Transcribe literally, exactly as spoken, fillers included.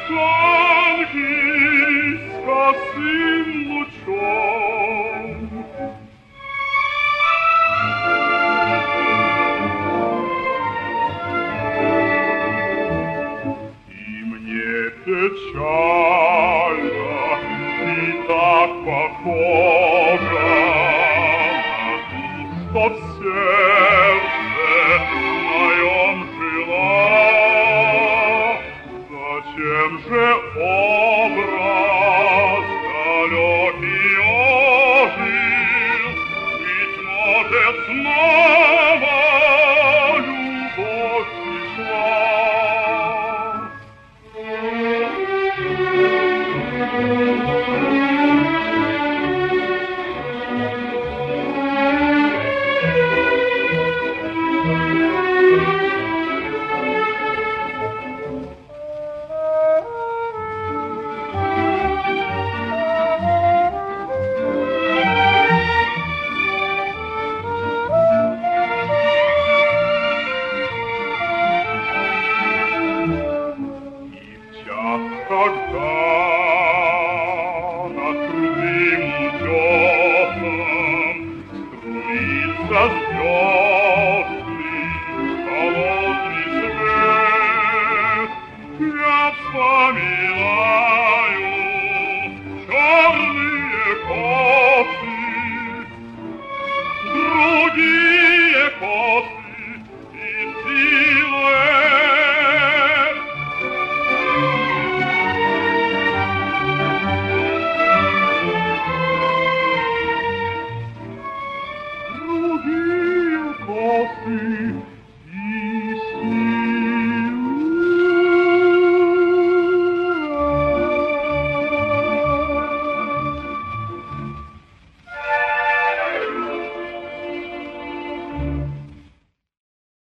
тонкий, с косым лучом. И мне печально, и так похоже на ту, что в сердце моем жила. Зачем же образ далекий ожил? Ведь, может, снова любовь пришла. Когда над крутым утесом струится звездный холодный свет, я вспоминаю